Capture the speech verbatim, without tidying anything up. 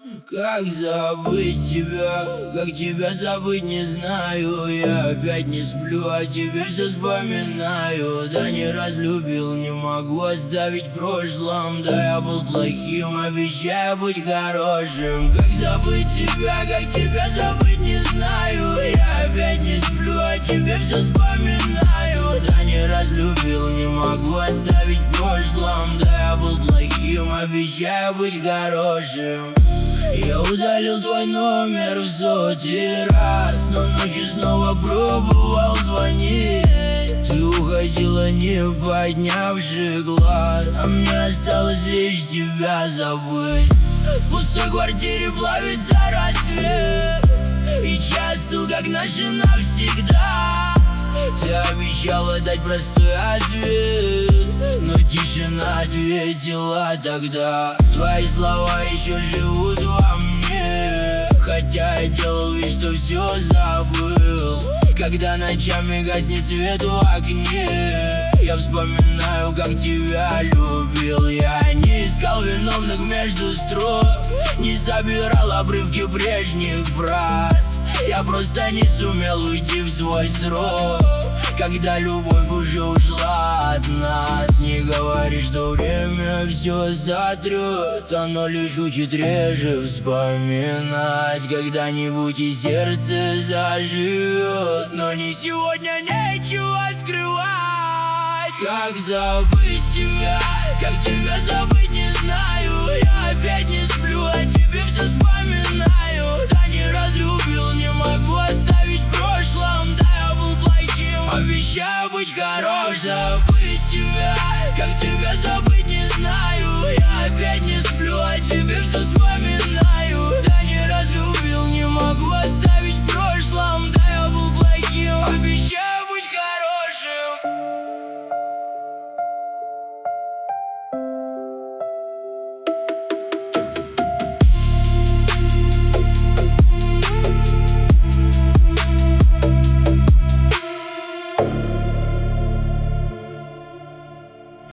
Как забыть тебя, как тебя забыть не знаю. Я опять не сплю, а тебе все вспоминаю. Да не разлюбил, не могу оставить в прошлом. Да я был плохим, обещаю быть хорошим. Как забыть тебя, как тебя забыть не знаю. Я опять не сплю, а тебе все вспоминаю. Да не разлюбил, не могу оставить в прошлом. Да я был плохим, обещаю быть хорошим. Я удалил твой номер в сотый раз, но ночью снова пробовал звонить. Ты уходила, не поднявши глаз, а мне осталось лишь тебя забыть. В пустой квартире плавится рассвет, и час стыл, как наши навсегда. Ты обещала дать простой ответ, но тишина ответила тогда. Твои слова еще живут во мне, хотя я делал вид, что все забыл. Когда ночами гаснет свет в окне, я вспоминаю, как тебя любил. Я не искал виновных между строк, не собирал обрывки прежних фраз. Я просто не сумел уйти в свой срок, когда любовь уже ушла от нас. Не говори, что время все сотрет, оно лишь учит реже вспоминать. Когда-нибудь и сердце заживет, но не сегодня, нечего скрывать. Как забыть тебя, как тебя забыть не знаю. Я опять не сплю, а тебе все вспоминаю. Да не разлюбил, не могу оставить в прошлом. Да я был плохим, обещаю быть хорошим. Забыть тебя, как тебя забыть не знаю. Я опять не сплю, а тебе все